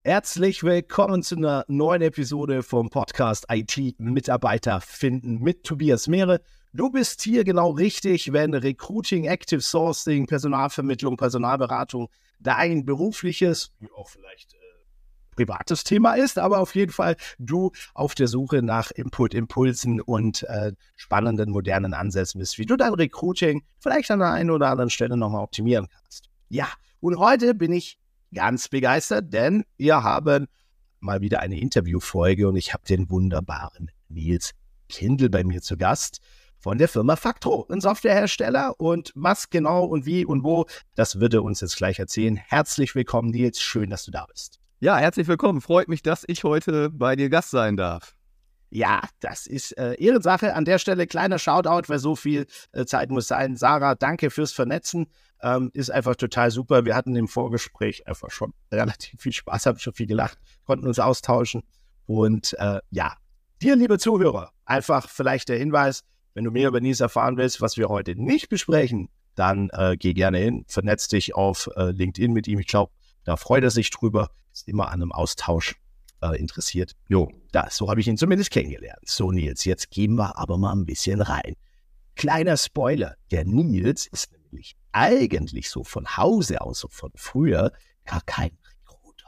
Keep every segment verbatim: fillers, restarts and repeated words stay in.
Herzlich willkommen zu einer neuen Episode vom Podcast I T-Mitarbeiter finden mit Tobias Mehre. Du bist hier genau richtig, wenn Recruiting, Active Sourcing, Personalvermittlung, Personalberatung dein berufliches, wie auch vielleicht äh, privates Thema ist, aber auf jeden Fall du auf der Suche nach Input, Impulsen und äh, spannenden, modernen Ansätzen bist, wie du dein Recruiting vielleicht an der einen oder anderen Stelle nochmal optimieren kannst. Ja, und heute bin ich ganz begeistert, denn wir haben mal wieder eine Interviewfolge und ich habe den wunderbaren Nils Kindl bei mir zu Gast von der Firma Factro, ein Softwarehersteller, und was genau und wie und wo, das wird er uns jetzt gleich erzählen. Herzlich willkommen, Nils, schön, dass du da bist. Ja, herzlich willkommen, freut mich, dass ich heute bei dir Gast sein darf. Ja, das ist äh, Ehrensache. An der Stelle kleiner Shoutout, weil so viel äh, Zeit muss sein. Sarah, danke fürs Vernetzen. Ähm, ist einfach total super. Wir hatten im Vorgespräch einfach schon relativ viel Spaß, haben schon viel gelacht, konnten uns austauschen. Und äh, ja, dir, liebe Zuhörer, einfach vielleicht der Hinweis, wenn du mehr über Nils erfahren willst, was wir heute nicht besprechen, dann äh, geh gerne hin, vernetz dich auf äh, LinkedIn mit ihm. Ich glaube, da freut er sich drüber, ist immer an einem Austausch äh, interessiert. Jo, das, so habe ich ihn zumindest kennengelernt. So, Nils, jetzt gehen wir aber mal ein bisschen rein. Kleiner Spoiler, der Nils ist nämlich eigentlich so von Hause aus, so von früher, gar kein Recruiter.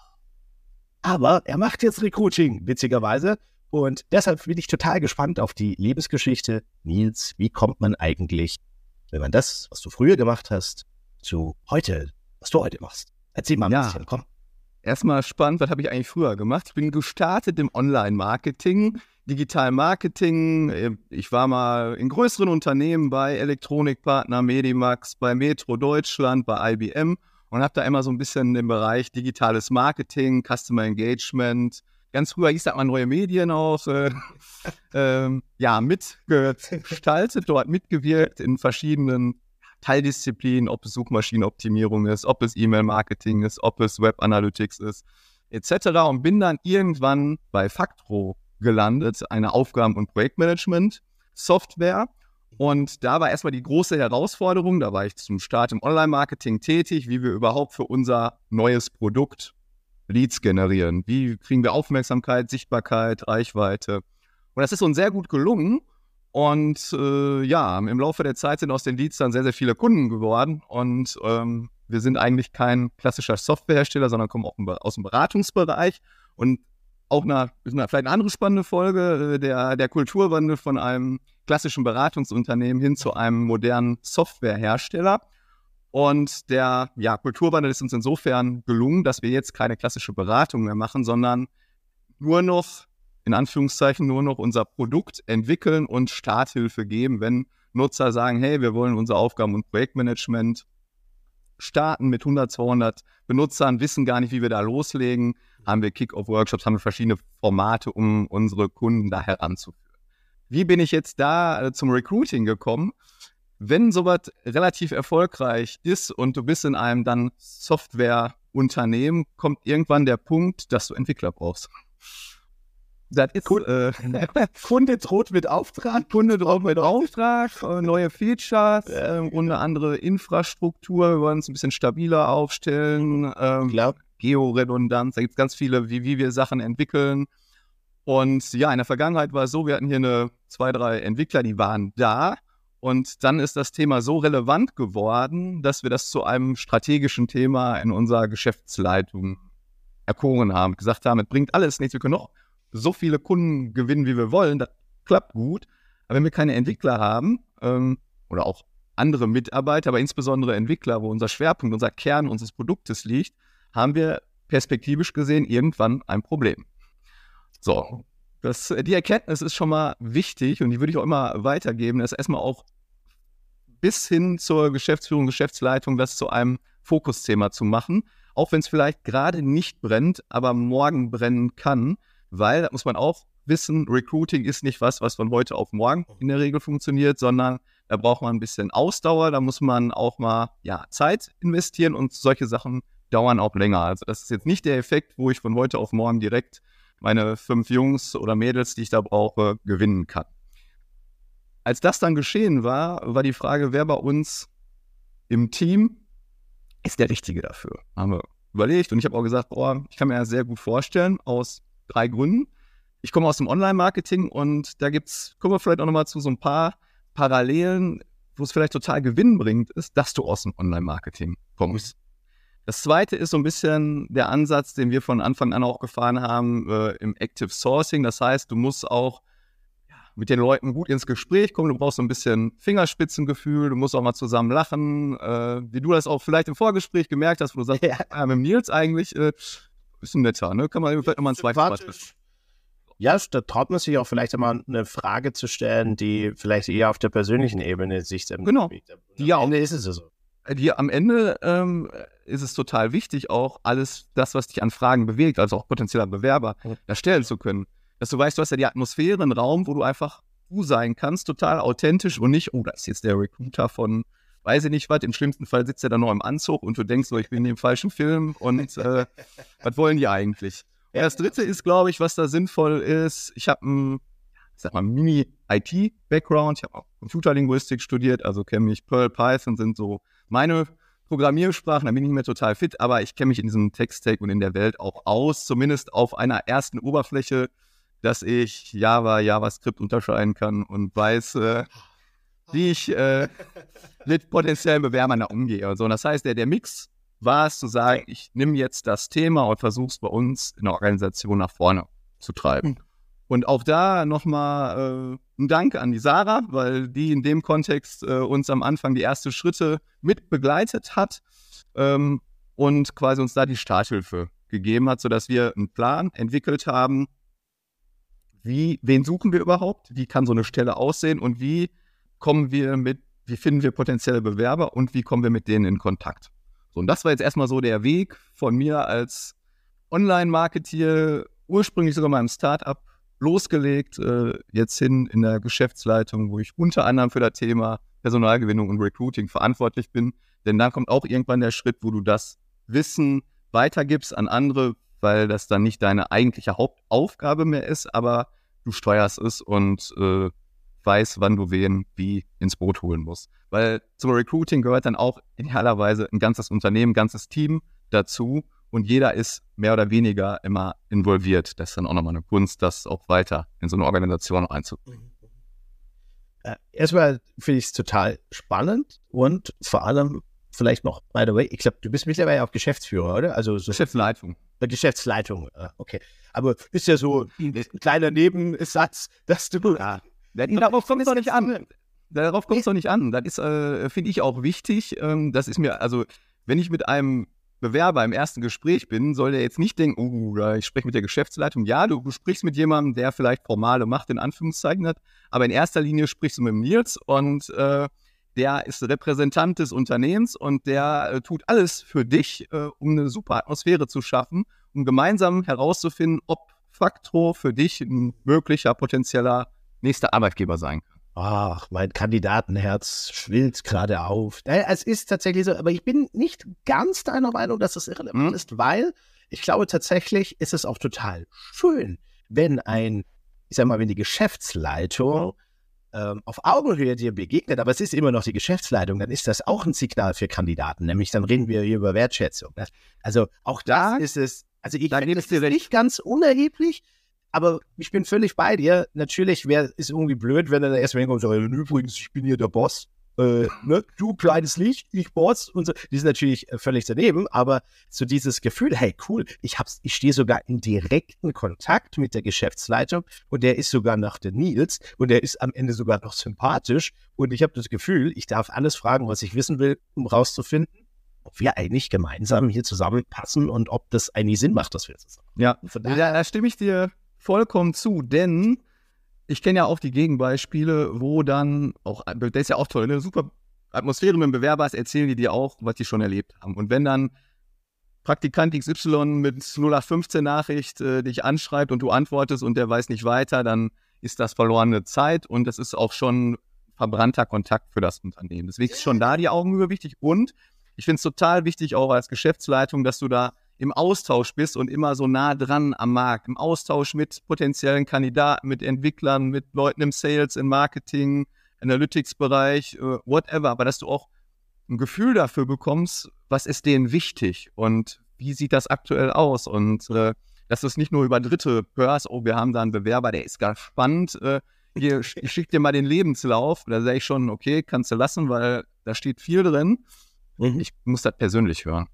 Aber er macht jetzt Recruiting, witzigerweise. Und deshalb bin ich total gespannt auf die Lebensgeschichte. Nils, wie kommt man eigentlich, wenn man das, was du früher gemacht hast, zu heute, was du heute machst? Erzähl mal ein Ja. bisschen, komm. Erstmal spannend, was habe ich eigentlich früher gemacht? Ich bin gestartet im Online-Marketing, Digital-Marketing. Ich war mal in größeren Unternehmen bei Elektronikpartner, Medimax, bei Metro Deutschland, bei I B M und habe da immer so ein bisschen den Bereich digitales Marketing, Customer Engagement, ganz früher hieß das mal neue Medien auch, äh, äh, ja, mitgestaltet, dort mitgewirkt in verschiedenen Teildisziplinen, ob es Suchmaschinenoptimierung ist, ob es E-Mail-Marketing ist, ob es Web-Analytics ist, et cetera. Und bin dann irgendwann bei Factro gelandet, eine Aufgaben- und Projektmanagement-Software. Und da war erstmal die große Herausforderung, da war ich zum Start im Online-Marketing tätig, wie wir überhaupt für unser neues Produkt Leads generieren. Wie kriegen wir Aufmerksamkeit, Sichtbarkeit, Reichweite? Und das ist uns sehr gut gelungen. Und äh, ja, im Laufe der Zeit sind aus den Leads dann sehr, sehr viele Kunden geworden. Und ähm, wir sind eigentlich kein klassischer Softwarehersteller, sondern kommen auch aus dem Beratungsbereich. Und auch eine, vielleicht eine andere spannende Folge, der, der Kulturwandel von einem klassischen Beratungsunternehmen hin zu einem modernen Softwarehersteller. Und der ja, Kulturwandel ist uns insofern gelungen, dass wir jetzt keine klassische Beratung mehr machen, sondern nur noch, in Anführungszeichen, nur noch unser Produkt entwickeln und Starthilfe geben, wenn Nutzer sagen, hey, wir wollen unser Aufgaben- und Projektmanagement starten mit hundert, zweihundert Benutzern, wissen gar nicht, wie wir da loslegen, haben wir Kick-Off-Workshops, haben wir verschiedene Formate, um unsere Kunden da heranzuführen. Wie bin ich jetzt da äh, zum Recruiting gekommen? Wenn sowas relativ erfolgreich ist und du bist in einem dann Softwareunternehmen, kommt irgendwann der Punkt, dass du Entwickler brauchst. Das ist, äh, Kunde droht mit Auftrag. Kunde droht mit Auftrag, äh, neue Features äh, und eine andere Infrastruktur. Wir wollen uns ein bisschen stabiler aufstellen. Ähm, Klar. Georedundanz, da gibt es ganz viele, wie, wie wir Sachen entwickeln. Und ja, in der Vergangenheit war es so, wir hatten hier eine, zwei, drei Entwickler, die waren da. Und dann ist das Thema so relevant geworden, dass wir das zu einem strategischen Thema in unserer Geschäftsleitung erkoren haben. Gesagt haben, es bringt alles nichts, wir können noch so viele Kunden gewinnen, wie wir wollen, das klappt gut. Aber wenn wir keine Entwickler haben, ähm, oder auch andere Mitarbeiter, aber insbesondere Entwickler, wo unser Schwerpunkt, unser Kern unseres Produktes liegt, haben wir perspektivisch gesehen irgendwann ein Problem. So, das, die Erkenntnis ist schon mal wichtig und die würde ich auch immer weitergeben, dass erstmal auch bis hin zur Geschäftsführung, Geschäftsleitung das zu einem Fokusthema zu machen, auch wenn es vielleicht gerade nicht brennt, aber morgen brennen kann, weil, da muss man auch wissen, Recruiting ist nicht was, was von heute auf morgen in der Regel funktioniert, sondern da braucht man ein bisschen Ausdauer, da muss man auch mal ja, Zeit investieren und solche Sachen dauern auch länger. Also das ist jetzt nicht der Effekt, wo ich von heute auf morgen direkt meine fünf Jungs oder Mädels, die ich da brauche, gewinnen kann. Als das dann geschehen war, war die Frage, wer bei uns im Team ist der Richtige dafür. Haben wir überlegt und ich habe auch gesagt, boah, ich kann mir das sehr gut vorstellen, aus drei Gründen. Ich komme aus dem Online-Marketing und da gibt's, kommen wir vielleicht auch nochmal zu so ein paar Parallelen, wo es vielleicht total gewinnbringend ist, dass du aus dem Online-Marketing kommst. Das zweite ist so ein bisschen der Ansatz, den wir von Anfang an auch gefahren haben, äh, im Active Sourcing. Das heißt, du musst auch ja, mit den Leuten gut ins Gespräch kommen. Du brauchst so ein bisschen Fingerspitzengefühl. Du musst auch mal zusammen lachen. Äh, wie du das auch vielleicht im Vorgespräch gemerkt hast, wo du sagst, ja, ja mit dem Nils eigentlich äh, ist ein netter, ne? Kann man vielleicht nochmal ein zweites Mal treffen. Ja, da traut man sich auch vielleicht einmal eine Frage zu stellen, die vielleicht eher auf der persönlichen Ebene sich dann genau. Die ja, am Ende ist es so. Die, am Ende ähm, ist es total wichtig, auch alles das, was dich an Fragen bewegt, also auch potenzieller Bewerber, mhm. da stellen zu können. Dass du weißt, du hast ja die Atmosphäre, einen Raum, wo du einfach du sein kannst, total authentisch und nicht, oh, da ist jetzt der Recruiter von, weiß ich nicht was, im schlimmsten Fall sitzt er da noch im Anzug und du denkst so, ich bin in dem falschen Film und äh, was wollen die eigentlich? Und das Dritte ist, glaube ich, was da sinnvoll ist, ich habe ein, ich sag mal, Mini-I T-Background, ich habe auch Computerlinguistik studiert, also kenne mich, Perl, Python sind so meine Programmiersprachen, da bin ich nicht mehr total fit, aber ich kenne mich in diesem Tech-Stack und in der Welt auch aus, zumindest auf einer ersten Oberfläche, dass ich Java, JavaScript unterscheiden kann und weiß, äh, wie ich äh, mit potenziellen Bewerbern da umgehe. Und so. Und das heißt, der, der Mix war es zu sagen, ich nehme jetzt das Thema und versuche es bei uns in der Organisation nach vorne zu treiben. Und auch da nochmal äh, ein Dank an die Sarah, weil die in dem Kontext äh, uns am Anfang die ersten Schritte mit begleitet hat ähm, und quasi uns da die Starthilfe gegeben hat, sodass wir einen Plan entwickelt haben, wie, wen suchen wir überhaupt, wie kann so eine Stelle aussehen und wie kommen wir mit, wie finden wir potenzielle Bewerber und wie kommen wir mit denen in Kontakt. So, und das war jetzt erstmal so der Weg von mir als Online-Marketeer, ursprünglich sogar mal im Startup, losgelegt, äh, jetzt hin in der Geschäftsleitung, wo ich unter anderem für das Thema Personalgewinnung und Recruiting verantwortlich bin. Denn dann kommt auch irgendwann der Schritt, wo du das Wissen weitergibst an andere, weil das dann nicht deine eigentliche Hauptaufgabe mehr ist, aber du steuerst es und äh, weißt, wann du wen wie ins Boot holen musst. Weil zum Recruiting gehört dann auch idealerweise ein ganzes Unternehmen, ein ganzes Team dazu. Und jeder ist mehr oder weniger immer involviert. Das ist dann auch nochmal eine Kunst, das auch weiter in so eine Organisation einzubringen. Äh, erstmal finde ich es total spannend und vor allem vielleicht noch, by the way, ich glaube, du bist mittlerweile auch Geschäftsführer, oder? Also so Geschäftsleitung. Äh, Geschäftsleitung, äh, okay. Aber ist ja so ein kleiner Nebensatz, dass du... Ja. Darauf kommt es doch nicht an. Darauf kommt es doch nicht an. Das ist, äh, finde ich, auch wichtig. Ähm, das ist mir, also, wenn ich mit einem Bewerber im ersten Gespräch bin, soll der jetzt nicht denken, oh, ich spreche mit der Geschäftsleitung. Ja, du, du sprichst mit jemandem, der vielleicht formale Macht in Anführungszeichen hat, aber in erster Linie sprichst du mit dem Nils und äh, der ist Repräsentant des Unternehmens und der äh, tut alles für dich, äh, um eine super Atmosphäre zu schaffen, um gemeinsam herauszufinden, ob Factro für dich ein möglicher, potenzieller nächster Arbeitgeber sein kann. Ach, mein Kandidatenherz schwillt gerade auf. Es ist tatsächlich so, aber ich bin nicht ganz deiner Meinung, dass das irrelevant hm. ist, weil ich glaube tatsächlich ist es auch total schön, wenn ein, ich sag mal, wenn die Geschäftsleitung ähm, auf Augenhöhe dir begegnet, aber es ist immer noch die Geschäftsleitung, dann ist das auch ein Signal für Kandidaten, nämlich dann reden wir hier über Wertschätzung. Ne? Also auch da ist es, also ich finde es nicht ganz unerheblich, aber ich bin völlig bei dir. Natürlich wäre es irgendwie blöd, wenn er dann erstmal hinkommt und sagt, übrigens, ich bin hier der Boss. Äh, ne? Du kleines Licht, ich Boss. Und so. Die sind natürlich völlig daneben, aber so dieses Gefühl, hey, cool, ich, hab's, ich stehe sogar in direkten Kontakt mit der Geschäftsleitung und der ist sogar noch der Nils und der ist am Ende sogar noch sympathisch und ich habe das Gefühl, ich darf alles fragen, was ich wissen will, um rauszufinden, ob wir eigentlich gemeinsam hier zusammenpassen und ob das eigentlich Sinn macht, dass wir zusammen. Ja, da, da stimme ich dir vollkommen zu, denn ich kenne ja auch die Gegenbeispiele, wo dann auch, das ist ja auch toll, eine super Atmosphäre mit dem Bewerber ist, erzählen die dir auch, was die schon erlebt haben. Und wenn dann Praktikant X Y mit null acht fünfzehn Nachricht äh, dich anschreibt und du antwortest und der weiß nicht weiter, dann ist das verlorene Zeit und das ist auch schon verbrannter Kontakt für das Unternehmen. Deswegen ist schon da die Augenhöhe wichtig und ich finde es total wichtig auch als Geschäftsleitung, dass du da im Austausch bist und immer so nah dran am Markt, im Austausch mit potenziellen Kandidaten, mit Entwicklern, mit Leuten im Sales, im Marketing, Analytics-Bereich, whatever, aber dass du auch ein Gefühl dafür bekommst, was ist denen wichtig und wie sieht das aktuell aus? Und äh, dass du es nicht nur über Dritte hörst, oh, wir haben da einen Bewerber, der ist ganz spannend, äh, hier, ich schicke dir mal den Lebenslauf. Da sage ich schon, okay, kannst du lassen, weil da steht viel drin. Mhm. Ich muss das persönlich hören.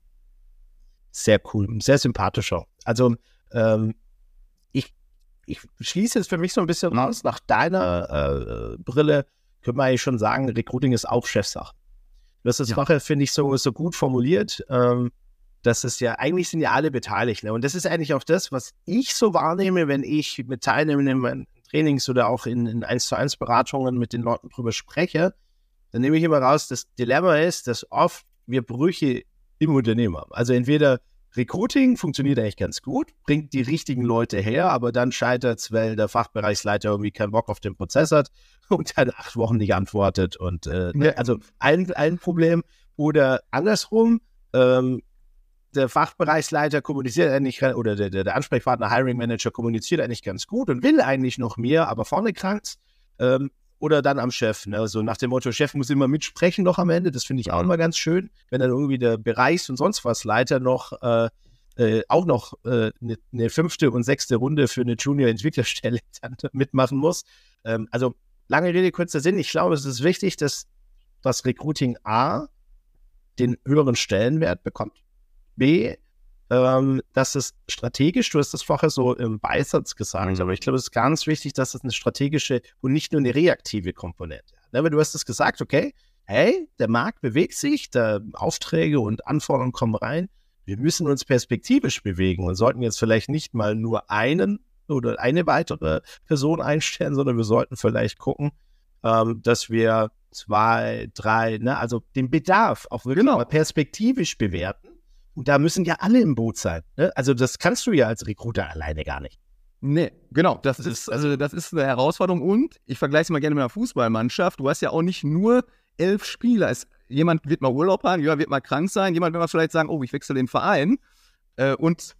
Sehr cool, sehr sympathisch auch. Also ähm, ich, ich schließe jetzt für mich so ein bisschen raus, nach deiner äh, Brille können wir eigentlich schon sagen, Recruiting ist auch Chefsache. Das ist ja. finde ich, so, so gut formuliert. Ähm, das ist ja, eigentlich sind ja alle beteiligt. Ne? Und das ist eigentlich auch das, was ich so wahrnehme, wenn ich mit Teilnehmern in Trainings oder auch in, in eins zu eins Beratungen mit den Leuten drüber spreche, dann nehme ich immer raus, das Dilemma ist, dass oft wir Brüche im Unternehmen haben. Also entweder Recruiting funktioniert eigentlich ganz gut, bringt die richtigen Leute her, aber dann scheitert es, weil der Fachbereichsleiter irgendwie keinen Bock auf den Prozess hat und dann acht Wochen nicht antwortet. Und äh, ja. also ein, ein Problem. Oder andersrum, ähm, der Fachbereichsleiter kommuniziert eigentlich, oder der, der, der Ansprechpartner, Hiring Manager kommuniziert eigentlich ganz gut und will eigentlich noch mehr, aber vorne krankt's. Ähm, oder dann am Chef. Ne? Also nach dem Motto, Chef muss immer mitsprechen noch am Ende. Das finde ich auch immer ganz schön, wenn dann irgendwie der Bereichs- und sonst was Leiter noch äh, äh, auch noch eine äh, ne fünfte und sechste Runde für eine Junior-Entwicklerstelle dann mitmachen muss. Ähm, also lange Rede, kurzer Sinn. Ich glaube, es ist wichtig, dass das Recruiting A den höheren Stellenwert bekommt. B, ähm, dass es strategisch, du hast das vorher so im Beisatz gesagt, mhm. aber ich glaube, es ist ganz wichtig, dass es eine strategische und nicht nur eine reaktive Komponente hat. Aber du hast es gesagt, okay, hey, der Markt bewegt sich, da Aufträge und Anforderungen kommen rein, wir müssen uns perspektivisch bewegen und sollten jetzt vielleicht nicht mal nur einen oder eine weitere Person einstellen, sondern wir sollten vielleicht gucken, ähm, dass wir zwei, drei, ne, also den Bedarf auch wirklich genau. mal perspektivisch bewerten. Und da müssen ja alle im Boot sein. Ne? Also das kannst du ja als Recruiter alleine gar nicht. Nee, genau. Das ist, also das ist eine Herausforderung. Und ich vergleiche es mal gerne mit einer Fußballmannschaft. Du hast ja auch nicht nur elf Spieler. Es, jemand wird mal Urlaub haben, jemand wird mal krank sein, jemand wird mal vielleicht sagen, oh, ich wechsle den Verein. Äh, und,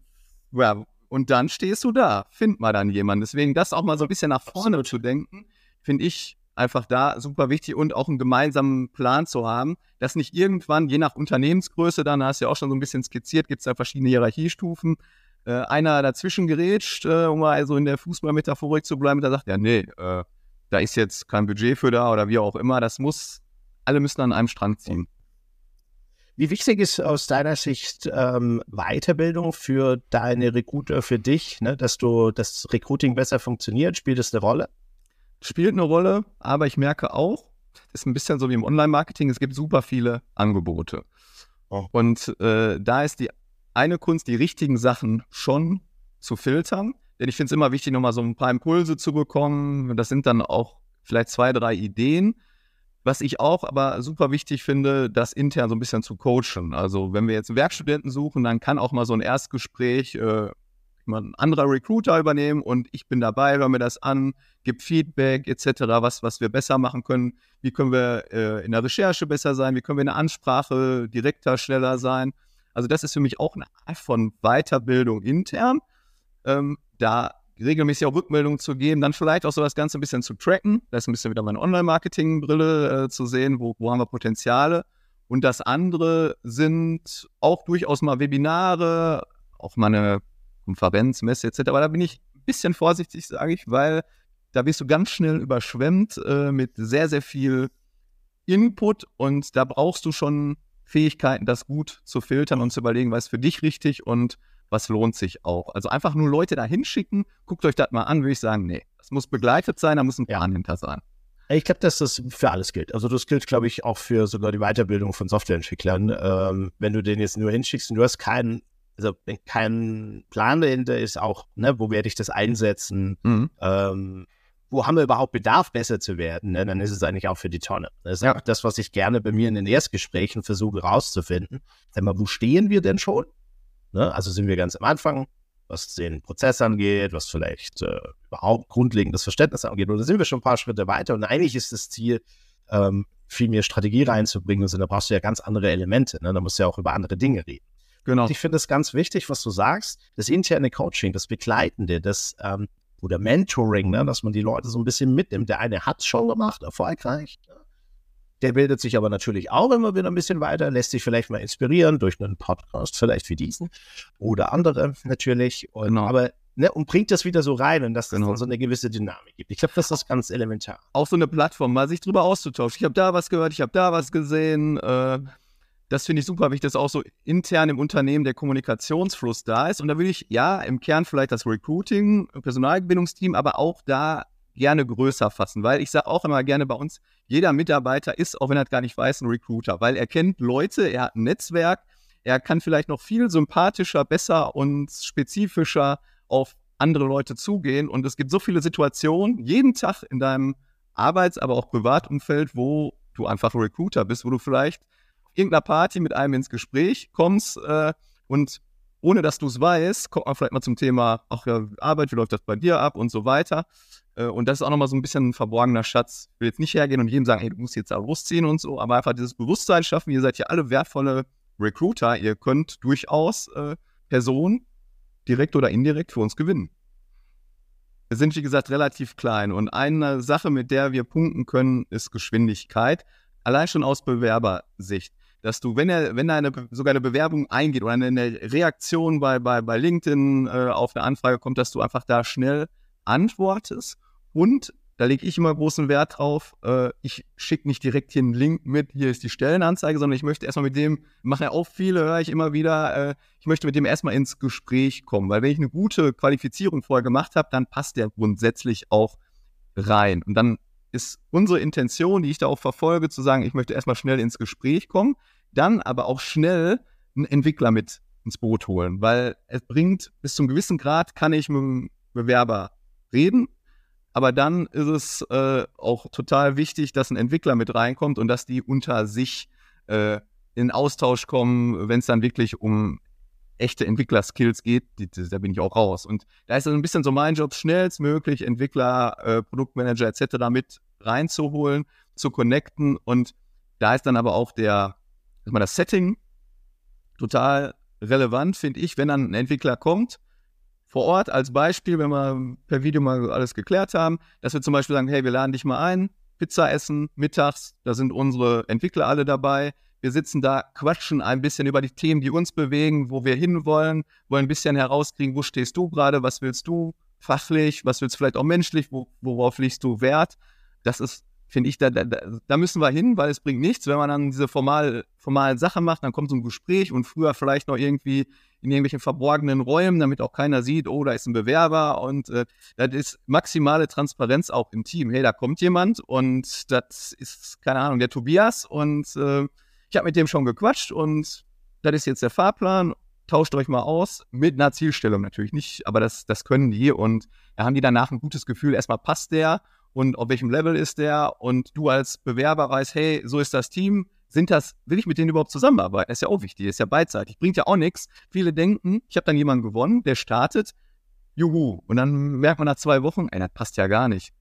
ja, und dann stehst du da. Find mal dann jemanden. Deswegen das auch mal so ein bisschen nach vorne Absolut. Zu denken, finde ich einfach da super wichtig und auch einen gemeinsamen Plan zu haben, dass nicht irgendwann, je nach Unternehmensgröße, dann hast du ja auch schon so ein bisschen skizziert, gibt es da verschiedene Hierarchiestufen, äh, einer dazwischen gerätscht, äh, um mal also in der Fußballmetaphorik zu bleiben, der sagt, ja nee, äh, da ist jetzt kein Budget für da oder wie auch immer, das muss, alle müssen an einem Strang ziehen. Wie wichtig ist aus deiner Sicht ähm, Weiterbildung für deine Recruiter, für dich, ne, dass du das Recruiting besser funktioniert? Spielt das eine Rolle? Spielt eine Rolle, aber ich merke auch, das ist ein bisschen so wie im Online-Marketing, es gibt super viele Angebote. Oh. Und äh, da ist die eine Kunst, die richtigen Sachen schon zu filtern. Denn ich finde es immer wichtig, nochmal so ein paar Impulse zu bekommen. Das sind dann auch vielleicht zwei, drei Ideen. Was ich auch aber super wichtig finde, das intern so ein bisschen zu coachen. Also wenn wir jetzt Werkstudenten suchen, dann kann auch mal so ein Erstgespräch äh, ein anderer Recruiter übernehmen und ich bin dabei, höre mir das an, gebe Feedback et cetera, was, was wir besser machen können, wie können wir äh, in der Recherche besser sein, wie können wir in der Ansprache direkter, schneller sein. Also das ist für mich auch eine Art von Weiterbildung intern, ähm, da regelmäßig auch Rückmeldungen zu geben, dann vielleicht auch so das Ganze ein bisschen zu tracken, das ist ein bisschen wieder meine Online-Marketing-Brille äh, zu sehen, wo, wo haben wir Potenziale. Und das andere sind auch durchaus mal Webinare, auch mal eine Konferenz, Messe et cetera. Aber da bin ich ein bisschen vorsichtig, sage ich, weil da wirst du ganz schnell überschwemmt äh, mit sehr, sehr viel Input und da brauchst du schon Fähigkeiten, das gut zu filtern und zu überlegen, was ist für dich richtig und was lohnt sich auch. Also einfach nur Leute da hinschicken, guckt euch das mal an, würde ich sagen, nee, das muss begleitet sein, da muss ein Plan ja. hinter sein. Ich glaube, dass das für alles gilt. Also das gilt, glaube ich, auch für sogar die Weiterbildung von Softwareentwicklern. Ähm, wenn du den jetzt nur hinschickst und du hast keinen Also wenn kein Plan dahinter ist, auch, ne, wo werde ich das einsetzen, mhm. ähm, wo haben wir überhaupt Bedarf, besser zu werden, ne, dann ist es eigentlich auch für die Tonne. Das ist ja. auch das, was ich gerne bei mir in den Erstgesprächen versuche rauszufinden. Sag mal, wo stehen wir denn schon? Ne, also sind wir ganz am Anfang, was den Prozess angeht, was vielleicht äh, überhaupt grundlegendes Verständnis angeht, oder sind wir schon ein paar Schritte weiter? Und eigentlich ist das Ziel, ähm, viel mehr Strategie reinzubringen, und da brauchst du ja ganz andere Elemente, ne? Da musst du ja auch über andere Dinge reden. Genau. Und ich finde es ganz wichtig, was du sagst, das interne Coaching, das Begleitende, das ähm, oder Mentoring, ne, dass man die Leute so ein bisschen mitnimmt. Der eine hat es schon gemacht, erfolgreich. Der bildet sich aber natürlich auch immer wieder ein bisschen weiter, lässt sich vielleicht mal inspirieren durch einen Podcast, vielleicht wie diesen oder andere natürlich. Und, Genau. Aber ne, und bringt das wieder so rein und dass es Genau. dann so eine gewisse Dynamik gibt. Ich glaube, das ist ganz elementar. Auch so eine Plattform, mal sich drüber auszutauschen. Ich habe da was gehört, ich habe da was gesehen. Äh, das finde ich super, wie das auch so intern im Unternehmen der Kommunikationsfluss da ist. Und da will ich, ja, im Kern vielleicht das Recruiting, Personalgewinnungsteam, aber auch da gerne größer fassen, weil ich sage auch immer gerne bei uns, jeder Mitarbeiter ist, auch wenn er es gar nicht weiß, ein Recruiter, weil er kennt Leute, er hat ein Netzwerk, er kann vielleicht noch viel sympathischer, besser und spezifischer auf andere Leute zugehen und es gibt so viele Situationen, jeden Tag in deinem Arbeits-, aber auch Privatumfeld, wo du einfach ein Recruiter bist, wo du vielleicht auf irgendeiner Party mit einem ins Gespräch kommst äh, und ohne dass du es weißt, kommt man vielleicht mal zum Thema, ach ja, Arbeit, wie läuft das bei dir ab und so weiter. Und das ist auch nochmal so ein bisschen ein verborgener Schatz. Ich will jetzt nicht hergehen und jedem sagen, hey, du musst jetzt da losziehen und so, aber einfach dieses Bewusstsein schaffen, ihr seid ja alle wertvolle Recruiter, ihr könnt durchaus äh, Personen direkt oder indirekt für uns gewinnen. Wir sind, wie gesagt, relativ klein und eine Sache, mit der wir punkten können, ist Geschwindigkeit. Allein schon aus Bewerbersicht. Dass du, wenn er, wenn eine, sogar eine Bewerbung eingeht oder eine Reaktion bei, bei, bei LinkedIn äh, auf eine Anfrage kommt, dass du einfach da schnell antwortest. Und da lege ich immer großen Wert drauf, äh, ich schicke nicht direkt hier einen Link mit, hier ist die Stellenanzeige, sondern ich möchte erstmal mit dem, machen ja auch viele, höre ich immer wieder, äh, ich möchte mit dem erstmal ins Gespräch kommen, weil wenn ich eine gute Qualifizierung vorher gemacht habe, dann passt der grundsätzlich auch rein. Und dann ist unsere Intention, die ich da auch verfolge, zu sagen, ich möchte erstmal schnell ins Gespräch kommen, dann aber auch schnell einen Entwickler mit ins Boot holen, weil es bringt, bis zu einem gewissen Grad kann ich mit dem Bewerber reden, aber dann ist es äh, auch total wichtig, dass ein Entwickler mit reinkommt und dass die unter sich äh, in Austausch kommen, wenn es dann wirklich um echte Entwickler-Skills geht, die, die, da bin ich auch raus. Und da ist es ein bisschen so mein Job, schnellstmöglich Entwickler, äh, Produktmanager et cetera mit reinzuholen, zu connecten. Und da ist dann aber auch der, dass man das Setting total relevant, finde ich, wenn dann ein Entwickler kommt, vor Ort als Beispiel, wenn wir per Video mal alles geklärt haben, dass wir zum Beispiel sagen, hey, wir laden dich mal ein, Pizza essen, mittags, da sind unsere Entwickler alle dabei, wir sitzen da, quatschen ein bisschen über die Themen, die uns bewegen, wo wir hinwollen, wollen ein bisschen herauskriegen, wo stehst du gerade, was willst du fachlich, was willst du vielleicht auch menschlich, wo, worauf legst du Wert. Das ist, finde ich, da, da, da müssen wir hin, weil es bringt nichts, wenn man dann diese formal, formalen Sachen macht, dann kommt so ein Gespräch und früher vielleicht noch irgendwie in irgendwelchen verborgenen Räumen, damit auch keiner sieht, oh, da ist ein Bewerber und äh, das ist maximale Transparenz auch im Team. Hey, da kommt jemand und das ist, keine Ahnung, der Tobias und äh, ich habe mit dem schon gequatscht und das ist jetzt der Fahrplan, tauscht euch mal aus, mit einer Zielstellung natürlich nicht, aber das, das können die und da haben die danach ein gutes Gefühl, erstmal passt der und auf welchem Level ist der und du als Bewerber weißt, hey, so ist das Team, sind das, will ich mit denen überhaupt zusammenarbeiten? Das ist ja auch wichtig, das ist ja beidseitig, bringt ja auch nichts. Viele denken, ich habe dann jemanden gewonnen, der startet, juhu, und dann merkt man nach zwei Wochen, ey, das passt ja gar nicht.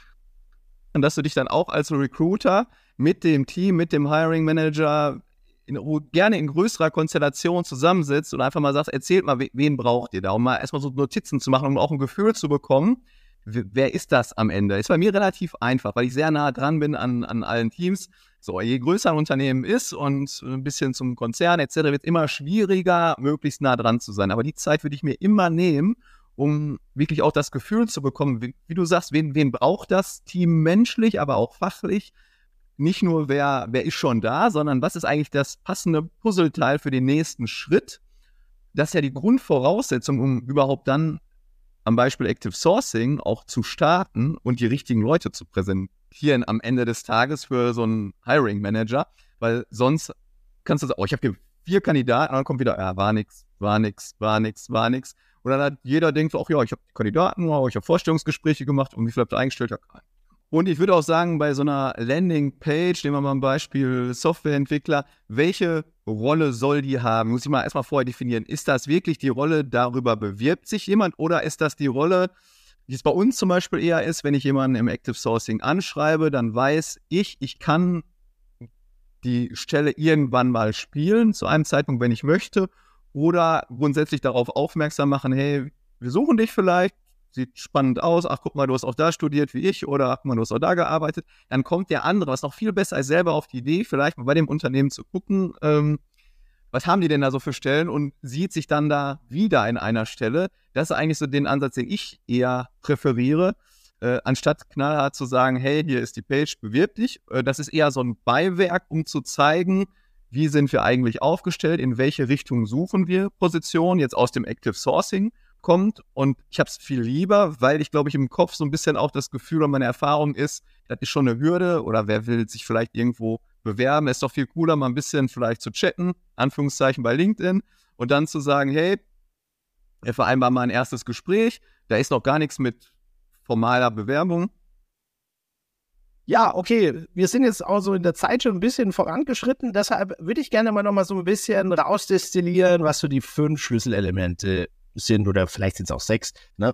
Und dass du dich dann auch als Recruiter mit dem Team, mit dem Hiring Manager in, gerne in größerer Konstellation zusammensetzt und einfach mal sagst, erzählt mal, wen braucht ihr da, um mal erstmal so Notizen zu machen, um auch ein Gefühl zu bekommen, wer ist das am Ende? Ist bei mir relativ einfach, weil ich sehr nah dran bin an, an allen Teams. So, je größer ein Unternehmen ist und ein bisschen zum Konzern et cetera, wird es immer schwieriger, möglichst nah dran zu sein. Aber die Zeit würde ich mir immer nehmen, um wirklich auch das Gefühl zu bekommen, wie, wie du sagst, wen, wen braucht das Team menschlich, aber auch fachlich? Nicht nur, wer, wer ist schon da, sondern was ist eigentlich das passende Puzzleteil für den nächsten Schritt? Das ist ja die Grundvoraussetzung, um überhaupt dann am Beispiel Active Sourcing auch zu starten und die richtigen Leute zu präsentieren am Ende des Tages für so einen Hiring Manager, weil sonst kannst du sagen, oh, ich habe hier vier Kandidaten und dann kommt wieder, ja, war nix, war nix, war nix, war nix. Und dann hat jeder denkt, ach ja, ich habe Kandidaten, oh, ich habe Vorstellungsgespräche gemacht und wie viel habt ihr eingestellt? Ja, kein. Und ich würde auch sagen, bei so einer Landingpage, nehmen wir mal ein Beispiel Softwareentwickler, welche Rolle soll die haben? Muss ich mal erstmal vorher definieren. Ist das wirklich die Rolle, darüber bewirbt sich jemand? Oder ist das die Rolle, die es bei uns zum Beispiel eher ist, wenn ich jemanden im Active Sourcing anschreibe, dann weiß ich, ich kann die Stelle irgendwann mal spielen, zu einem Zeitpunkt, wenn ich möchte. Oder grundsätzlich darauf aufmerksam machen, hey, wir suchen dich vielleicht, sieht spannend aus, ach guck mal, du hast auch da studiert wie ich oder ach guck mal, du hast auch da gearbeitet, dann kommt der andere, was noch viel besser als selber auf die Idee, vielleicht mal bei dem Unternehmen zu gucken, ähm, was haben die denn da so für Stellen und sieht sich dann da wieder in einer Stelle. Das ist eigentlich so den Ansatz, den ich eher präferiere, äh, anstatt knallhart zu sagen, hey, hier ist die Page, bewirb dich. Äh, das ist eher so ein Beiwerk, um zu zeigen, wie sind wir eigentlich aufgestellt, in welche Richtung suchen wir Positionen, jetzt aus dem Active Sourcing kommt. Und ich habe es viel lieber, weil ich, glaube ich, im Kopf so ein bisschen auch das Gefühl oder meine Erfahrung ist, das ist schon eine Hürde oder wer will sich vielleicht irgendwo bewerben. Es ist doch viel cooler, mal ein bisschen vielleicht zu chatten, Anführungszeichen bei LinkedIn und dann zu sagen, hey, wir vereinbaren mal ein erstes Gespräch, da ist noch gar nichts mit formaler Bewerbung. Ja, okay, wir sind jetzt auch so in der Zeit schon ein bisschen vorangeschritten, deshalb würde ich gerne mal noch mal so ein bisschen rausdestillieren, was so die fünf Schlüsselelemente sind oder vielleicht sind es auch sechs, ne?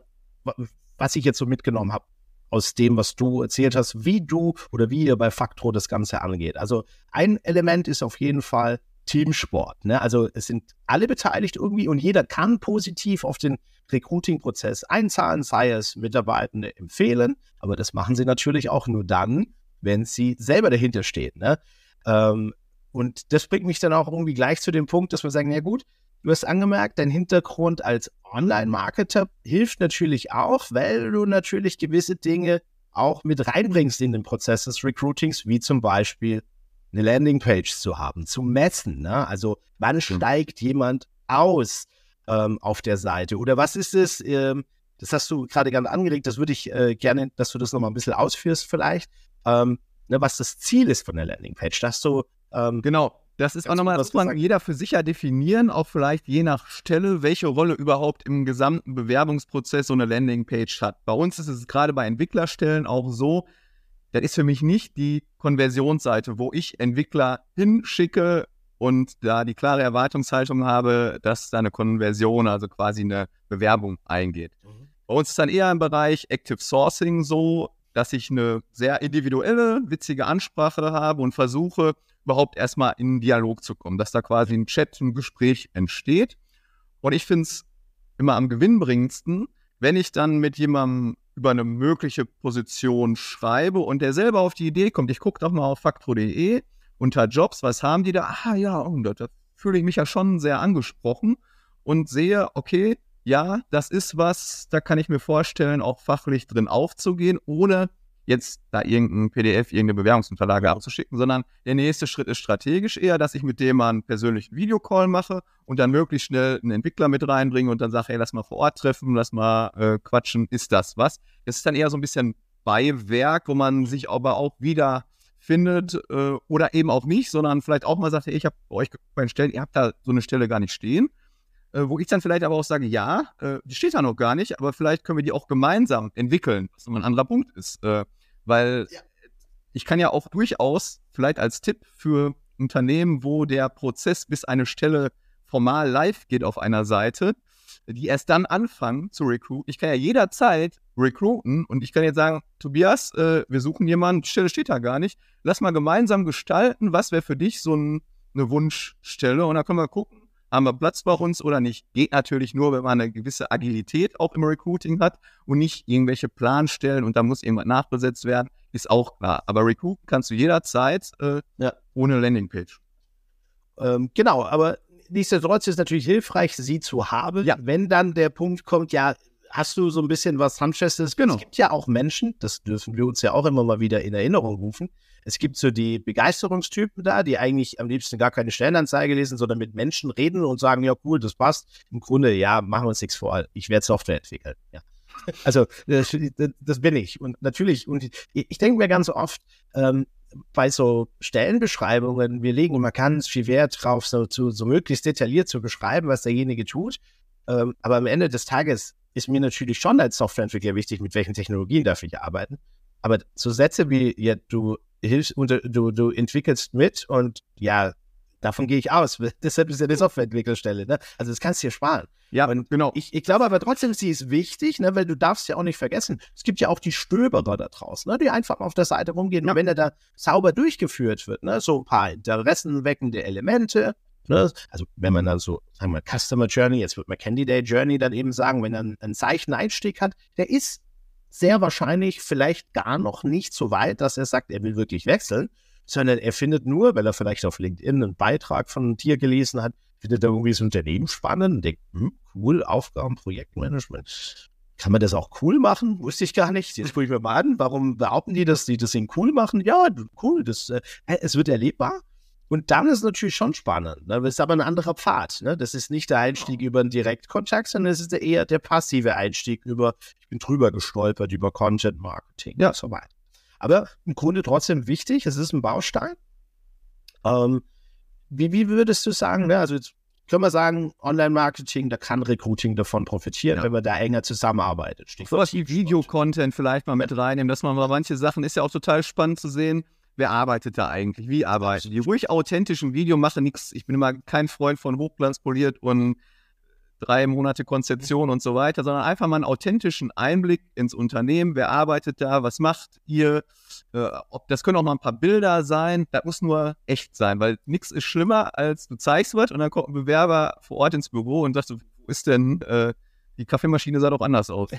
Was ich jetzt so mitgenommen habe aus dem, was du erzählt hast, wie du oder wie ihr bei Factro das Ganze angeht. Also ein Element ist auf jeden Fall Teamsport, ne? Also es sind alle beteiligt irgendwie und jeder kann positiv auf den Recruiting-Prozess einzahlen, sei es Mitarbeitende empfehlen, aber das machen sie natürlich auch nur dann, wenn sie selber dahinter stehen, ne? Ähm, und das bringt mich dann auch irgendwie gleich zu dem Punkt, dass wir sagen, ja gut, du hast angemerkt, dein Hintergrund als Online-Marketer hilft natürlich auch, weil du natürlich gewisse Dinge auch mit reinbringst in den Prozess des Recruitings, wie zum Beispiel eine Landingpage zu haben, zu messen, ne? Also wann steigt jemand aus ähm, auf der Seite oder was ist es, ähm, das hast du gerade gerne angeregt, das würde ich äh, gerne, dass du das nochmal ein bisschen ausführst vielleicht, ähm, ne, was das Ziel ist von der Landingpage, dass du ähm, genau. Das ist auch nochmal, das muss man jeder für sich ja definieren, auch vielleicht je nach Stelle, welche Rolle überhaupt im gesamten Bewerbungsprozess so eine Landingpage hat. Bei uns ist es gerade bei Entwicklerstellen auch so, das ist für mich nicht die Konversionsseite, wo ich Entwickler hinschicke und da die klare Erwartungshaltung habe, dass da eine Konversion, also quasi eine Bewerbung eingeht. Mhm. Bei uns ist dann eher im Bereich Active Sourcing so, dass ich eine sehr individuelle, witzige Ansprache habe und versuche, überhaupt erstmal in einen Dialog zu kommen, dass da quasi ein Chat, ein Gespräch entsteht. Und ich finde es immer am gewinnbringendsten, wenn ich dann mit jemandem über eine mögliche Position schreibe und der selber auf die Idee kommt, ich gucke doch mal auf factro punkt de unter Jobs, was haben die da? Ah ja, oh, da, da fühle ich mich ja schon sehr angesprochen und sehe, okay, ja, das ist was, da kann ich mir vorstellen, auch fachlich drin aufzugehen, ohne jetzt da irgendein P D F, irgendeine Bewerbungsunterlage abzuschicken, sondern der nächste Schritt ist strategisch eher, dass ich mit dem mal einen persönlichen Videocall mache und dann möglichst schnell einen Entwickler mit reinbringe und dann sage, hey, lass mal vor Ort treffen, lass mal äh, quatschen, ist das was? Das ist dann eher so ein bisschen Beiwerk, wo man sich aber auch wieder findet äh, oder eben auch nicht, sondern vielleicht auch mal sagt, hey, ich habe bei euch bei den Stellen, ihr habt da so eine Stelle gar nicht stehen, äh, wo ich dann vielleicht aber auch sage, ja, äh, die steht da noch gar nicht, aber vielleicht können wir die auch gemeinsam entwickeln, was immer ein anderer Punkt ist, äh, weil ja. Ich kann ja auch durchaus, vielleicht als Tipp für Unternehmen, wo der Prozess bis eine Stelle formal live geht auf einer Seite, die erst dann anfangen zu recruiten. Ich kann ja jederzeit recruiten und ich kann jetzt sagen, Tobias, äh, wir suchen jemanden, die Stelle steht da gar nicht. Lass mal gemeinsam gestalten, was wäre für dich so ein, eine Wunschstelle und dann können wir gucken, haben wir Platz bei uns oder nicht. Geht natürlich nur, wenn man eine gewisse Agilität auch im Recruiting hat und nicht irgendwelche Planstellen und da muss irgendwas nachbesetzt werden, ist auch klar. Aber recruiten kannst du jederzeit äh, ja. ohne Landingpage. Ähm, genau, aber nichtsdestotrotz ist natürlich hilfreich, sie zu haben, ja. Wenn dann der Punkt kommt, ja, hast du so ein bisschen was Handfestes? Genau. Es gibt ja auch Menschen, das dürfen wir uns ja auch immer mal wieder in Erinnerung rufen. Es gibt so die Begeisterungstypen da, die eigentlich am liebsten gar keine Stellenanzeige lesen, sondern mit Menschen reden und sagen, ja cool, das passt. Im Grunde, ja, machen wir uns nichts vor, ich werde Software entwickeln. Ja. Also das, das bin ich. Und natürlich, und ich, ich denke mir ganz oft, ähm, bei so Stellenbeschreibungen, wir legen immer ganz viel Wert drauf, so, zu, so möglichst detailliert zu beschreiben, was derjenige tut. Ähm, aber am Ende des Tages ist mir natürlich schon als Softwareentwickler wichtig, mit welchen Technologien darf ich arbeiten. Aber so Sätze wie, ja, du hilfst, du, du entwickelst mit und ja, davon gehe ich aus. Deshalb ist ja eine Softwareentwicklerstelle, ne? Also das kannst du dir sparen. Ja, und genau. Ich, ich glaube aber trotzdem, sie ist wichtig, ne? Weil du darfst ja auch nicht vergessen, es gibt ja auch die Stöberer da draußen, ne? Die einfach auf der Seite rumgehen. Ja. Und wenn er da sauber durchgeführt wird, ne? So ein paar interessenweckende Elemente, Ne? Also wenn man dann so, sagen wir Customer Journey, jetzt wird man Candidate Journey dann eben sagen, wenn er einen, einen seichten Einstieg hat, der ist sehr wahrscheinlich vielleicht gar noch nicht so weit, dass er sagt, er will wirklich wechseln, sondern er findet nur, weil er vielleicht auf LinkedIn einen Beitrag von dir gelesen hat, findet er irgendwie das Unternehmen spannend und denkt, hm, cool, Aufgaben, Projektmanagement. Kann man das auch cool machen? Wusste ich gar nicht. Jetzt gucke ich mir mal an, warum behaupten die, dass die das Ding cool machen? Ja, cool, das, äh, es wird erlebbar. Und dann ist es natürlich schon spannend. Ne? Das ist aber ein anderer Pfad. Ne? Das ist nicht der Einstieg über einen Direktkontakt, sondern es ist eher der passive Einstieg über, ich bin drüber gestolpert, über Content Marketing ja. und so weiter. Aber im Grunde trotzdem wichtig, es ist ein Baustein. Ähm, wie, wie würdest du sagen, ne? Also jetzt können wir sagen, Online-Marketing, da kann Recruiting davon profitieren, ja. wenn man da enger zusammenarbeitet. So was wie Video-Content vielleicht mal mit reinnehmen, dass man mal manche Sachen, ist ja auch total spannend zu sehen, wer arbeitet da eigentlich, wie arbeitet die? Ruhig authentisch ein Video, mache nichts, ich bin immer kein Freund von hochglanzpoliert und drei Monate Konzeption und so weiter, sondern einfach mal einen authentischen Einblick ins Unternehmen, wer arbeitet da, was macht ihr, äh, ob, das können auch mal ein paar Bilder sein, das muss nur echt sein, weil nichts ist schlimmer, als du zeigst was und dann kommt ein Bewerber vor Ort ins Büro und sagt, wo ist denn, äh, die Kaffeemaschine sah doch anders aus.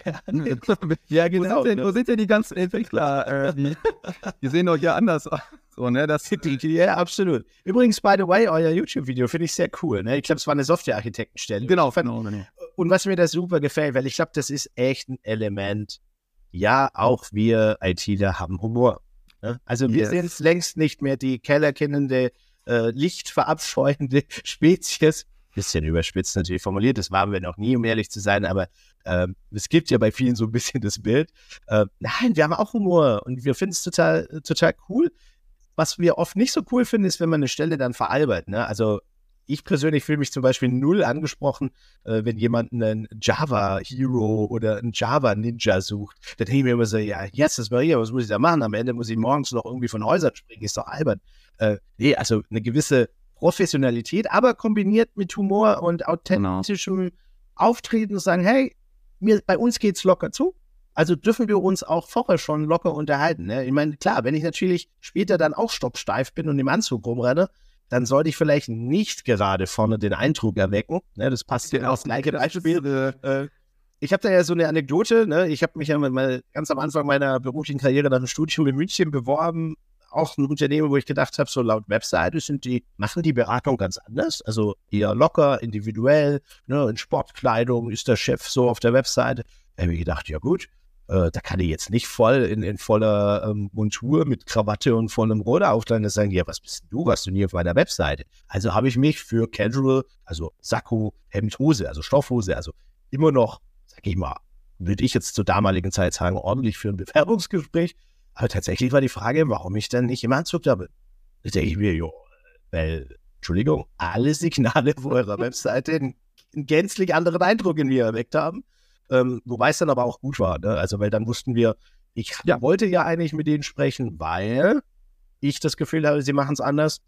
Ja, genau. Wo sind denn, wo sind denn die ganzen Entwickler? Äh, die, die sehen doch ja anders aus. So, ne, das, ja, absolut. Übrigens, by the way, euer YouTube-Video finde ich sehr cool. Ne? Ich glaube, es war eine Software-Architektenstelle. Genau, genau, genau. Und was mir da super gefällt, weil ich glaube, das ist echt ein Element. Ja, auch wir ITler haben Humor. Ne? Also wir yes. sind längst nicht mehr die kellerkennende, äh, lichtverabscheuende Spezies. Bisschen überspitzt natürlich formuliert, das waren wir noch nie, um ehrlich zu sein, aber äh, es gibt ja bei vielen so ein bisschen das Bild. Äh, nein, wir haben auch Humor und wir finden es total, total cool. Was wir oft nicht so cool finden, ist, wenn man eine Stelle dann veralbert. Ne? Also ich persönlich fühle mich zum Beispiel null angesprochen, äh, wenn jemand einen Java-Hero oder einen Java-Ninja sucht. Dann denke ich mir immer so, ja, jetzt ist Maria, was muss ich da machen? Am Ende muss ich morgens noch irgendwie von Häusern springen, ist doch albern. Äh, nee, also eine gewisse Professionalität, aber kombiniert mit Humor und authentischem genau. Auftreten und sagen, hey, mir, bei uns geht's locker zu. Also dürfen wir uns auch vorher schon locker unterhalten. Ne? Ich meine, klar, wenn ich natürlich später dann auch stocksteif bin und im Anzug rumrenne, dann sollte ich vielleicht nicht gerade vorne den Eindruck erwecken. Ne? Das passt ja aufs gleiche Beispiel. Äh, ich habe da ja so eine Anekdote. Ne? Ich habe mich ja mal ganz am Anfang meiner beruflichen Karriere nach dem Studium in München beworben. Auch ein Unternehmen, wo ich gedacht habe, so laut Webseite sind die, machen die Beratung ganz anders. Also eher locker, individuell, ne? In Sportkleidung ist der Chef so auf der Webseite. Da habe ich gedacht, ja gut, äh, da kann ich jetzt nicht voll in, in voller ähm, Montur mit Krawatte und vollem Roder auftreten und sagen, ja, was bist denn du, was du nie auf meiner Webseite? Also habe ich mich für Casual, also Sakko, Hemd, Hose, also Stoffhose, also immer noch, sag ich mal, würde ich jetzt zur damaligen Zeit sagen, ordentlich für ein Bewerbungsgespräch. Aber tatsächlich war die Frage, warum ich dann nicht im Anzug da bin. Da denke ich mir, jo, weil, Entschuldigung, alle Signale auf eurer Webseite einen, einen gänzlich anderen Eindruck in mir erweckt haben. Ähm, wobei es dann aber auch gut war. Ne? Also, weil dann wussten wir, ich ja. wollte ja eigentlich mit denen sprechen, weil ich das Gefühl habe, sie machen es anders.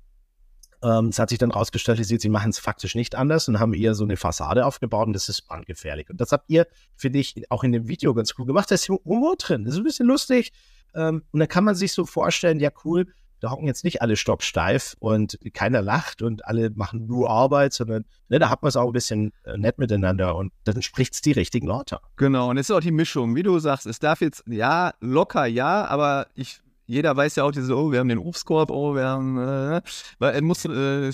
Ähm, es hat sich dann rauskristallisiert, sie machen es faktisch nicht anders und haben eher so eine Fassade aufgebaut und das ist brandgefährlich. Und das habt ihr, finde ich, auch in dem Video ganz cool gemacht. Da ist Humor drin, das ist ein bisschen lustig. Ähm, und dann kann man sich so vorstellen, ja cool, da hocken jetzt nicht alle stocksteif und keiner lacht und alle machen nur Arbeit, sondern ne, da hat man es auch ein bisschen äh, nett miteinander und dann spricht es die richtigen Leute. Genau, und es ist auch die Mischung, wie du sagst, es darf jetzt, ja, locker, ja, aber ich, jeder weiß ja auch diese, oh, wir haben den Obstkorb, oh, wir haben, äh, weil er muss, äh,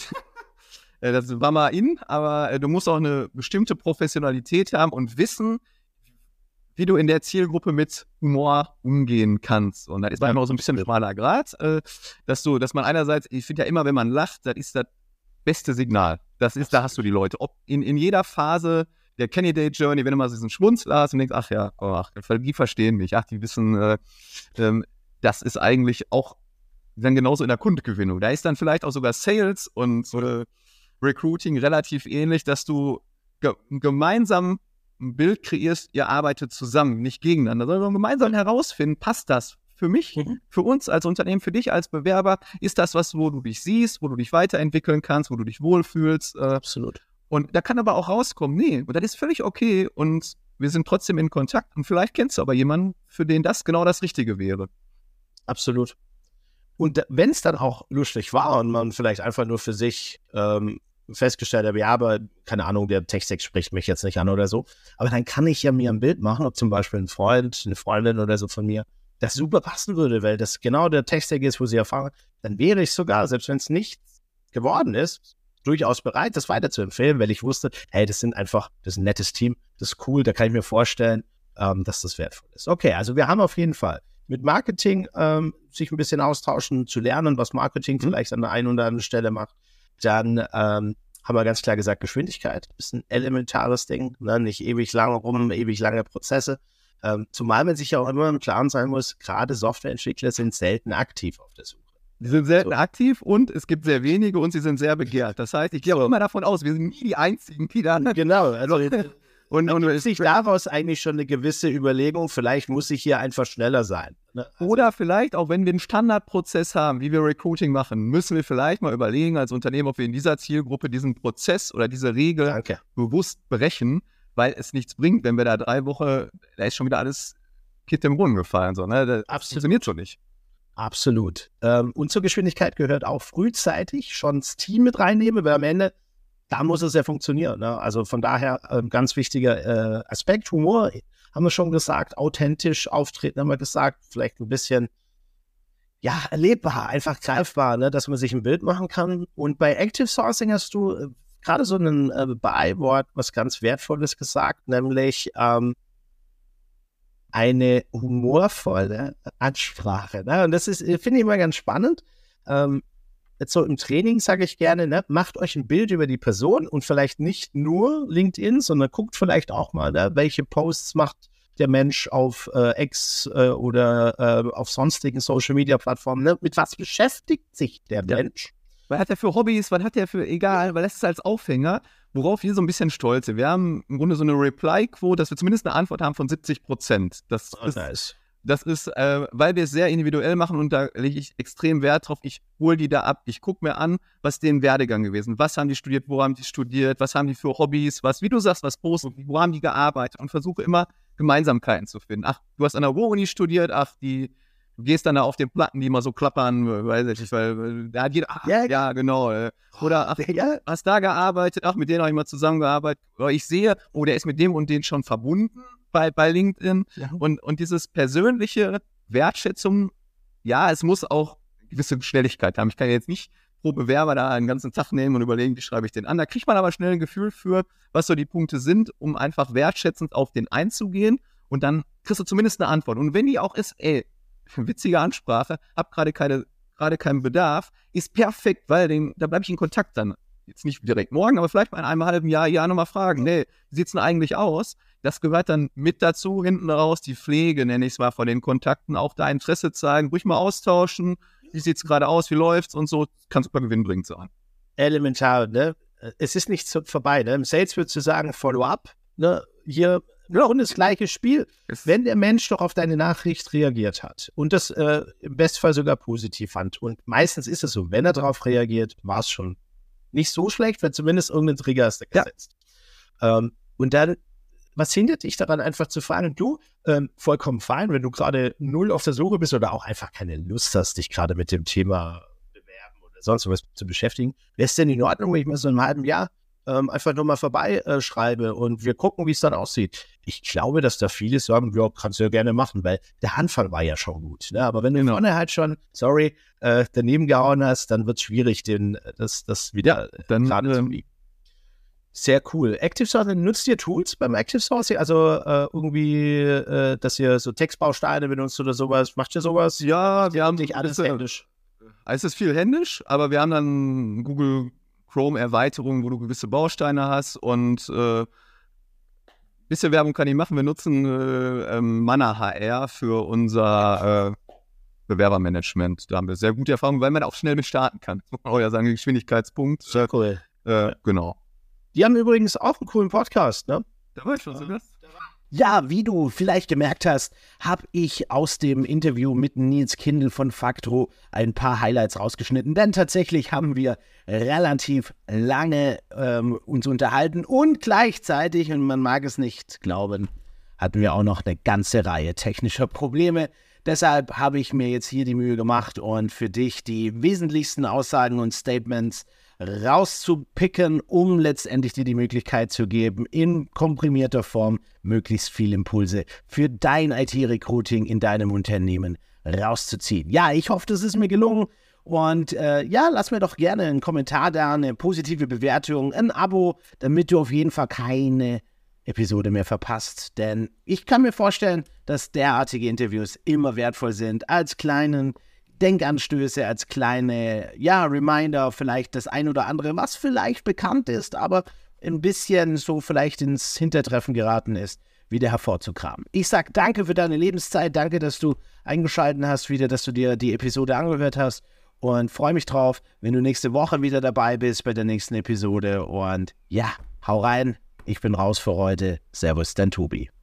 das war mal in, aber äh, du musst auch eine bestimmte Professionalität haben und wissen, wie du in der Zielgruppe mit Humor umgehen kannst. Und da ist man auch so ein bisschen schmaler Grad, äh, dass du, dass man einerseits, ich finde ja immer, wenn man lacht, das ist das beste Signal. Das ist, da hast du die Leute. Ob in, in jeder Phase der Candidate Journey, wenn du mal so diesen Schmunzel hast und denkst, ach ja, ach, die verstehen mich, ach, die wissen, äh, ähm, das ist eigentlich auch dann genauso in der Kundengewinnung. Da ist dann vielleicht auch sogar Sales und äh, Recruiting relativ ähnlich, dass du ge- gemeinsam ein Bild kreierst, ihr arbeitet zusammen, nicht gegeneinander, sondern gemeinsam herausfinden, passt das für mich, mhm. für uns als Unternehmen, für dich als Bewerber, ist das was, wo du dich siehst, wo du dich weiterentwickeln kannst, wo du dich wohlfühlst. Äh, Absolut. Und da kann aber auch rauskommen, nee, und das ist völlig okay und wir sind trotzdem in Kontakt und vielleicht kennst du aber jemanden, für den das genau das Richtige wäre. Absolut. Und wenn es dann auch lustig war und man vielleicht einfach nur für sich ähm, festgestellt hat, ja, aber keine Ahnung, der Tech-Stack spricht mich jetzt nicht an oder so, aber dann kann ich ja mir ein Bild machen, ob zum Beispiel ein Freund, eine Freundin oder so von mir, das super passen würde, weil das genau der Tech-Stack ist, wo sie erfahren, dann wäre ich sogar, selbst wenn es nicht geworden ist, durchaus bereit, das weiterzuempfehlen, weil ich wusste, hey, das sind einfach, das ist ein nettes Team, das ist cool, da kann ich mir vorstellen, ähm, dass das wertvoll ist. Okay, also wir haben auf jeden Fall mit Marketing ähm, sich ein bisschen austauschen, zu lernen, was Marketing mhm. vielleicht an der einen oder anderen Stelle macht. Dann ähm, haben wir ganz klar gesagt, Geschwindigkeit ist ein elementares Ding, ne? Nicht ewig lange rum, ewig lange Prozesse. Ähm, zumal man sich ja auch immer im Klaren sein muss, gerade Softwareentwickler sind selten aktiv auf der Suche. Die sind selten so. aktiv und es gibt sehr wenige und sie sind sehr begehrt. Das heißt, ich gehe auch immer davon aus, wir sind nie die Einzigen, die da... Genau, also und, und es sich daraus eigentlich schon eine gewisse Überlegung, vielleicht muss ich hier einfach schneller sein. Ne? Also, oder vielleicht, auch wenn wir einen Standardprozess haben, wie wir Recruiting machen, müssen wir vielleicht mal überlegen als Unternehmen, ob wir in dieser Zielgruppe diesen Prozess oder diese Regel danke. bewusst brechen, weil es nichts bringt, wenn wir da drei Wochen, da ist schon wieder alles Kind im Brunnen gefallen. So, ne? Das Absolut. Funktioniert so nicht. Absolut. Ähm, und zur Geschwindigkeit gehört auch frühzeitig schon das Team mit reinnehmen, weil am Ende, da muss es ja funktionieren. Ne? Also von daher ähm, ganz wichtiger äh, Aspekt. Humor, haben wir schon gesagt, authentisch auftreten, haben wir gesagt, vielleicht ein bisschen, ja, erlebbar, einfach greifbar, ne? Dass man sich ein Bild machen kann. Und bei Active Sourcing hast du äh, gerade so ein äh, Beiwort, was ganz Wertvolles gesagt, nämlich ähm, eine humorvolle Ansprache. Ne? Und das ist, finde ich immer ganz spannend. Ähm, jetzt so im Training sage ich gerne, ne, macht euch ein Bild über die Person und vielleicht nicht nur LinkedIn, sondern guckt vielleicht auch mal, ne, welche Posts macht der Mensch auf äh, X äh, oder äh, auf sonstigen Social-Media-Plattformen. Ne? Mit was beschäftigt sich der Ja. Mensch? Was hat er für Hobbys, was hat er für, egal, weil das ist als Aufhänger, worauf wir so ein bisschen stolz sind. Wir haben im Grunde so eine Reply-Quote, dass wir zumindest eine Antwort haben von siebzig Prozent. Das Oh, ist, nice. das ist äh, weil wir es sehr individuell machen und da lege ich extrem Wert drauf. Ich hole die da ab, ich gucke mir an, was deren Werdegang gewesen. Was haben die studiert, wo haben die studiert, was haben die für Hobbys, was, wie du sagst, was posten, wo haben die gearbeitet und versuche immer Gemeinsamkeiten zu finden. Ach, du hast an der Ruhr-Uni studiert, ach, die... Du gehst dann da auf den Platten, die immer so klappern, weiß ich nicht, weil da hat jeder, ach, Ja. ja, genau. äh, Oder, ach, Ja. hast da gearbeitet, ach, mit denen habe ich mal zusammengearbeitet. Oder ich sehe, oh, der ist mit dem und den schon verbunden bei, bei LinkedIn. Ja. Und, und dieses persönliche Wertschätzung, ja, es muss auch eine gewisse Schnelligkeit haben. Ich kann jetzt nicht pro Bewerber da einen ganzen Tag nehmen und überlegen, wie schreibe ich den an. Da kriegt man aber schnell ein Gefühl für, was so die Punkte sind, um einfach wertschätzend auf den einzugehen. Und dann kriegst du zumindest eine Antwort. Und wenn die auch ist, ey, witzige Ansprache, hab gerade keine, gerade keinen Bedarf, ist perfekt, weil den, da bleibe ich in Kontakt dann. Jetzt nicht direkt morgen, aber vielleicht mal in einem halben Jahr, Jahr nochmal fragen, nee, wie sieht's denn eigentlich aus? Das gehört dann mit dazu, hinten raus, die Pflege, nenne ich es mal, von den Kontakten, auch da Interesse zeigen, ruhig mal austauschen, wie sieht's gerade aus, wie läuft's und so, kann super gewinnbringend sein. Elementar, ne? Es ist nicht so vorbei, ne? Im Sales würdest du sagen, Follow-up, ne? Hier, ja, und das gleiche Spiel. Wenn der Mensch doch auf deine Nachricht reagiert hat und das äh, im Bestfall sogar positiv fand, und meistens ist es so, wenn er darauf reagiert, war es schon nicht so schlecht, weil zumindest irgendein Trigger ist da gesetzt. Ja. Ähm, und dann, was hindert dich daran, einfach zu fragen, du, ähm, vollkommen fein, wenn du gerade null auf der Suche bist oder auch einfach keine Lust hast, dich gerade mit dem Thema bewerben oder sonst was zu beschäftigen, wäre es denn in Ordnung, wenn ich mal so in einem halben Jahr ähm, einfach nur mal vorbei äh, schreibe und wir gucken, wie es dann aussieht. Ich glaube, dass da viele sagen, ja, kannst du ja gerne machen, weil der Anfang war ja schon gut. Ne? Aber wenn du genau. vorne halt schon, sorry, äh, daneben gehauen hast, dann wird es schwierig, den, das, das wieder ja, dann, gerade zu biegen. Sehr cool. Active Sourcing, nutzt ihr Tools beim Active Sourcing? Also äh, irgendwie, äh, dass ihr so Textbausteine benutzt oder sowas? Macht ihr sowas? Ja, wir haben nicht alles händisch. Es ist viel händisch, aber wir haben dann Google Chrome-Erweiterung, wo du gewisse Bausteine hast und äh, bisschen Werbung kann ich machen. Wir nutzen äh, ähm, Mana H R für unser äh, Bewerbermanagement. Da haben wir sehr gute Erfahrungen, weil man auch schnell mit starten kann. Das muss man auch ja sagen, Geschwindigkeitspunkt. Sehr cool. Äh, ja. Genau. Die haben übrigens auch einen coolen Podcast, ne? Da war ich schon so Gast. Ja, wie du vielleicht gemerkt hast, habe ich aus dem Interview mit Nils Kindl von Factro ein paar Highlights rausgeschnitten, denn tatsächlich haben wir relativ lange ähm, uns unterhalten und gleichzeitig, und man mag es nicht glauben, hatten wir auch noch eine ganze Reihe technischer Probleme. Deshalb habe ich mir jetzt hier die Mühe gemacht und für dich die wesentlichsten Aussagen und Statements rauszupicken, um letztendlich dir die Möglichkeit zu geben, in komprimierter Form möglichst viele Impulse für dein I T-Recruiting in deinem Unternehmen rauszuziehen. Ja, ich hoffe, das ist mir gelungen. Und äh, ja, lass mir doch gerne einen Kommentar da, eine positive Bewertung, ein Abo, damit du auf jeden Fall keine Episode mehr verpasst. Denn ich kann mir vorstellen, dass derartige Interviews immer wertvoll sind, als kleinen Denkanstöße, als kleine, ja, Reminder, vielleicht das ein oder andere, was vielleicht bekannt ist, aber ein bisschen so vielleicht ins Hintertreffen geraten ist, wieder hervorzukramen. Ich sage danke für deine Lebenszeit, danke, dass du eingeschaltet hast, wieder, dass du dir die Episode angehört hast und freue mich drauf, wenn du nächste Woche wieder dabei bist bei der nächsten Episode und ja, hau rein. Ich bin raus für heute. Servus, dein Tobi.